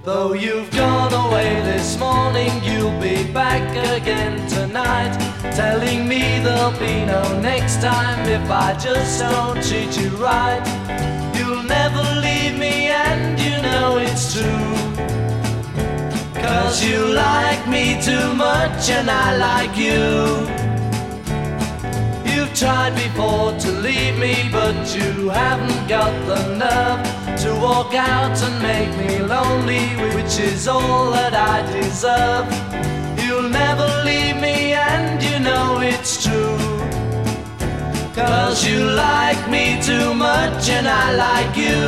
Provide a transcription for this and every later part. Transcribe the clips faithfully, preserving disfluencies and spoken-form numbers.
Though you've gone away this morning, you'll be back again tonight, telling me there'll be no next time if I just don't treat you right. You'll never leave me and you know it's true, 'cause you like me too much and I like you. You've tried before to leave me, but you haven't got the nerve to walk out and make me lonely, which is all that I deserve. You'll never leave me and you know it's true, 'cause you like me too much and I like you.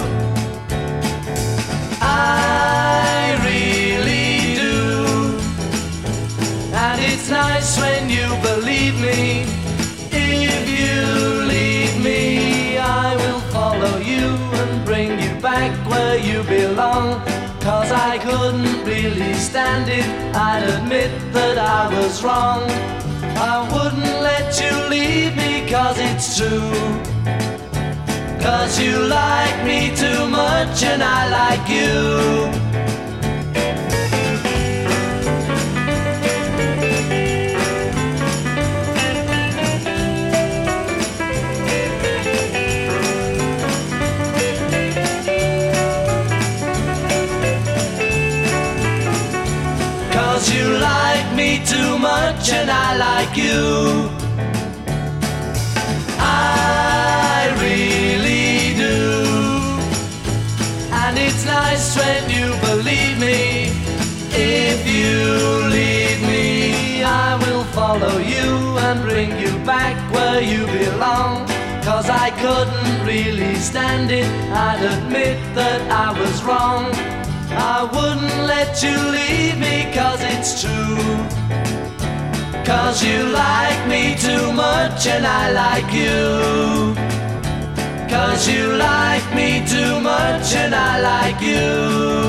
I really do, and it's nice when you believe me. If you leave me, I will follow you and bring you back where you belong, 'cause I couldn't really stand it, I'd admit that I was wrong. I wouldn't let you leave me 'cause it's true, 'cause you like me too much and I like you. 'Cause you like me too much and I like you. I really do, and it's nice when you believe me. If you leave me, I will follow you and bring you back where you belong, 'cause I couldn't really stand it, I'd admit that I was wrong. I wouldn't let you leave me 'cause it's true, 'cause you like me too much and I like you, 'cause you like me too much and I like you.